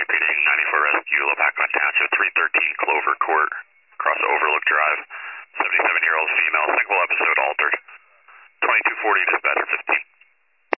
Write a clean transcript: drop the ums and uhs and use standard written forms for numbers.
LAPD 94 Rescue, Lopakon Township, 313 Clover Court, across Overlook Drive. 77-year-old female, single episode altered. 2240, dispatcher 15.